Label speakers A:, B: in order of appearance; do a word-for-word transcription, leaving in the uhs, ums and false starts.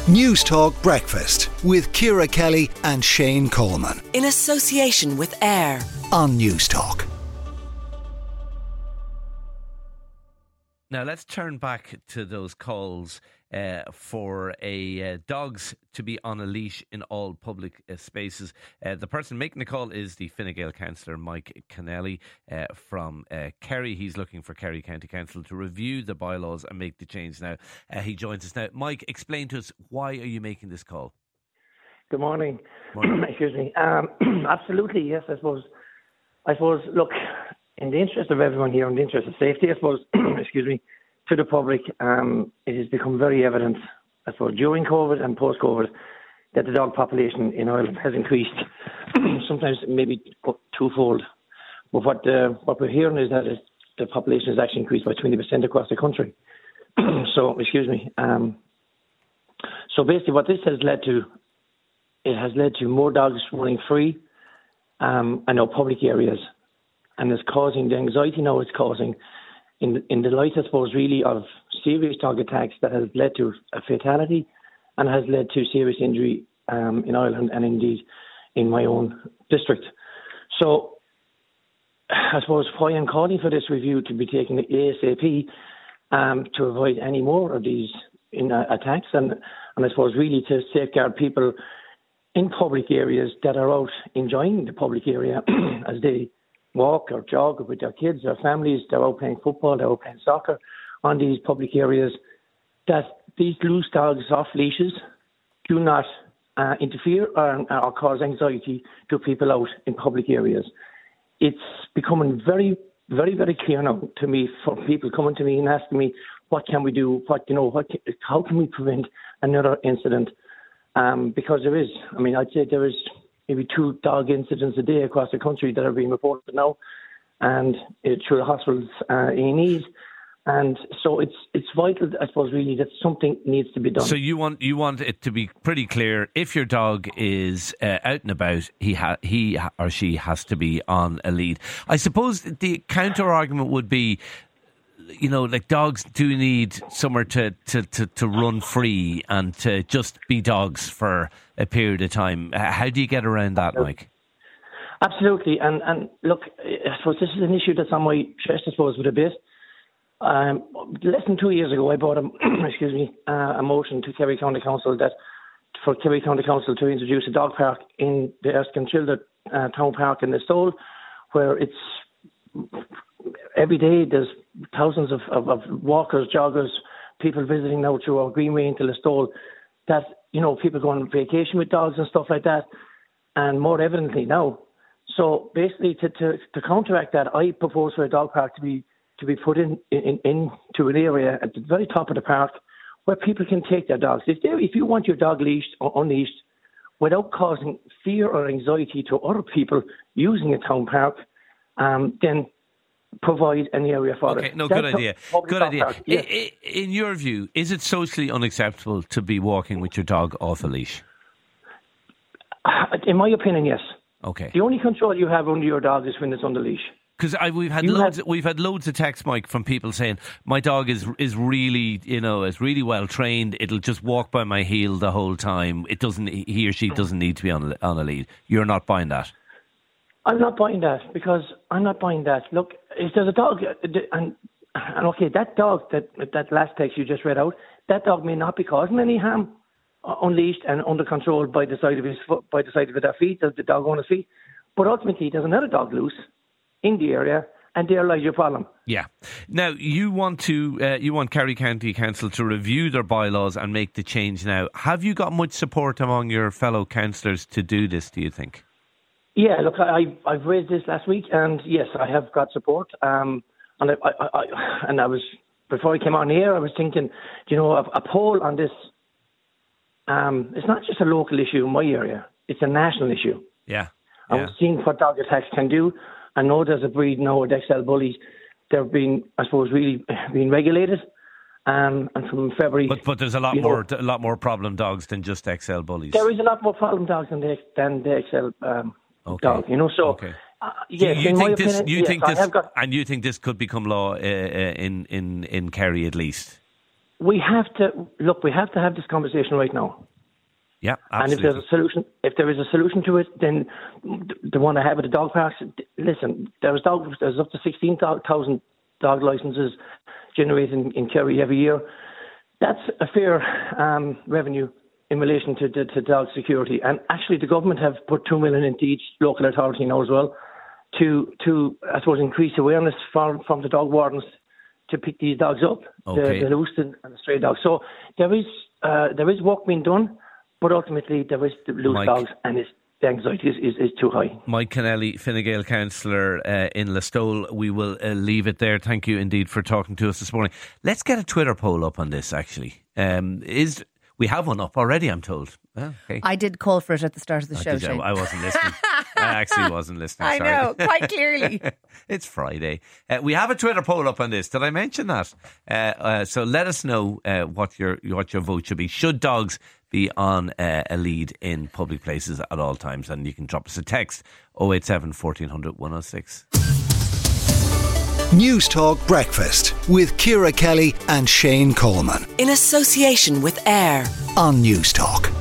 A: News Talk Breakfast with Ciara Kelly and Shane Coleman.
B: In association with AIR
A: on News Talk.
C: Now let's turn back to those calls uh, for a uh, dogs to be on a leash in all public uh, spaces. Uh, the person making the call is the Fine Gael councillor Mike Kennelly uh, from uh, Kerry. He's looking for Kerry County Council to review the bylaws and make the change now. Uh, he joins us now. Mike, explain to us, why are you making this call?
D: Good morning.
C: morning.
D: Excuse me. Um, absolutely, yes, I suppose. I suppose, look, in the interest of everyone here, in the interest of safety, I suppose, excuse me, to the public, um, it has become very evident, I suppose, during COVID and post-COVID, that the dog population in Ireland has increased, sometimes maybe twofold. But what uh, what we're hearing is that it's, the population has actually increased by twenty percent across the country. so, excuse me. Um, so basically what this has led to, it has led to more dogs running free um, in our public areas. And it's causing the anxiety now it's causing in in the light, I suppose, really of serious dog attacks that has led to a fatality and has led to serious injury um, in Ireland and indeed in my own district. So I suppose why I'm calling for this review to be taken ASAP um, to avoid any more of these in, uh, attacks and, and I suppose really to safeguard people in public areas that are out enjoying the public area as they walk or jog with their kids, their families, they're out playing football, they're out playing soccer on these public areas, that these loose dogs off leashes do not uh, interfere or, or cause anxiety to people out in public areas. It's becoming very, very, very clear now to me for people coming to me and asking me, what can we do? What, you know, what, how can we prevent another incident? Um, because there is, I mean, I'd say there is maybe two dog incidents a day across the country that are being reported now, and uh, through the hospitals, uh, A and E's. And so it's it's vital, I suppose, really, that something needs to be done.
C: So you want you want it to be pretty clear, if your dog is uh, out and about, he ha- he or she has to be on a lead. I suppose the counter-argument would be, you know, like dogs do need somewhere to, to, to, to run free and to just be dogs for a period of time. How do you get around that, Mike?
D: Absolutely. And, and look, I suppose this is an issue that's on my chest, I suppose, with a bit. Um, less than two years ago, I brought a, excuse me, uh, a motion to Kerry County Council that for Kerry County Council to introduce a dog park in the Erskine-Childer uh, Town Park in Listowel, where it's every day there's thousands of, of, of walkers, joggers, people visiting now through our Greenway into Listowel, that, you know, people go on vacation with dogs and stuff like that, and more evidently now. So basically, to, to, to counteract that, I propose for a dog park to be to be put in, in into an area at the very top of the park where people can take their dogs. If they, if you want your dog leashed or unleashed without causing fear or anxiety to other people using a town park, um, then provide an area for
C: okay,
D: it.
C: no,
D: That's
C: good idea. Good idea. Park, yes. I, I, in your view, is it socially unacceptable to be walking with your dog off a leash?
D: In my opinion, yes.
C: Okay.
D: The only control you have under your dog is when it's on the leash.
C: Because we've had
D: you
C: loads,
D: have...
C: we've had loads of texts, Mike, from people saying my dog is is really, you know, is really well trained. It'll just walk by my heel the whole time. It doesn't, he or she doesn't need to be on a, on a lead. You're not buying that.
D: I'm not buying that because I'm not buying that. Look, if there's a dog, and and okay, that dog that that last text you just read out, that dog may not be causing any harm, uh, unleashed and under control by the side of his foot, by the side of their feet, the dog owner's feet. But ultimately, there's another dog loose in the area, and there lies your problem.
C: Yeah. Now, you want to uh, you want Kerry County Council to review their bylaws and make the change now. Have you got much support among your fellow councillors to do this, do you think?
D: Yeah, look, I, I've raised this last week, and yes, I have got support. Um, and I, I, I, and I was, before I came on here, I was thinking, you know, a, a poll on this, um, it's not just a local issue in my area, it's a national issue.
C: Yeah.
D: I
C: yeah.
D: was seeing what dog attacks can do. I know there's a breed now with X L bullies. They're being, I suppose, really being regulated. Um, and from February,
C: but but there's a lot more know, a lot more problem dogs than just X L bullies.
D: There is a lot more problem dogs than the than the X L um,
C: okay.
D: dog. You know, so
C: okay.
D: uh, yes,
C: you, you think this?
D: Opinion,
C: you
D: yes,
C: think this?
D: Got,
C: and you think this could become law uh, uh, in in in Kerry at least?
D: we have to look. We have to have this conversation right now.
C: Yeah, absolutely.
D: And if there's a solution, if there is a solution to it, then the one I have at the dog parks. Listen, there's dog. There's up to sixteen thousand dog licenses generated in, in Kerry every year. That's a fair um, revenue in relation to, to, to dog security. And actually, the government have put two million into each local authority now as well, to to I suppose increase awareness from from the dog wardens to pick these dogs up,
C: Okay.
D: the, the loose and the stray dogs. So there is uh, there is work being done, but ultimately there is the loose
C: Mike.
D: dogs, and it's, the anxiety is, is, is too high.
C: Mike Kennelly, Fine Gael councillor uh, in Listowel. We will uh, leave it there. Thank you indeed for talking to us this morning. Let's get a Twitter poll up on this, actually. Um, is We have one up already, I'm told. Oh, okay.
E: I did call for it at the start of the
C: Oh,
E: show,
C: did you?
E: Shane.
C: I wasn't listening. I actually wasn't listening.
E: I
C: Sorry.
E: know, quite clearly.
C: It's Friday. Uh, we have a Twitter poll up on this. Did I mention that? Uh, uh, so let us know uh, what your what your vote should be. Should dogs be on uh, a lead in public places at all times? And you can drop us a text oh eight seven, fourteen hundred, one oh six.
A: News Talk Breakfast with Ciara Kelly and Shane Coleman
B: In association with Air.
A: on News Talk.